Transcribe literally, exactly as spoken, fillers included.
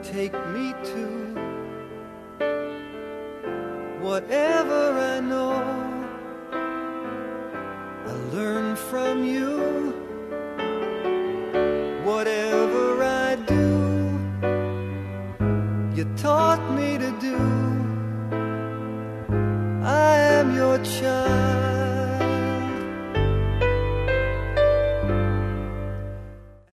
take me to. Whatever I know, I learn from you. Whatever I do, you taught me to do. I am your child.